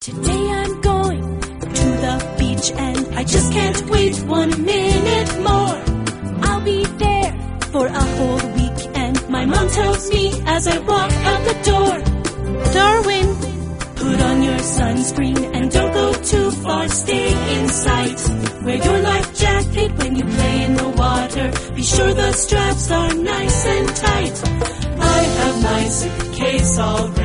Today I'm going to the beach and I just can't wait 1 minute more. I'll be there for a whole week and my mom tells me as I walk out the door, Darwin, put on your sunscreen and don't go too far, stay in sight. Wear your life jacket when you play in the water. Be sure the straps are nice and tight. I have my suitcase all ready.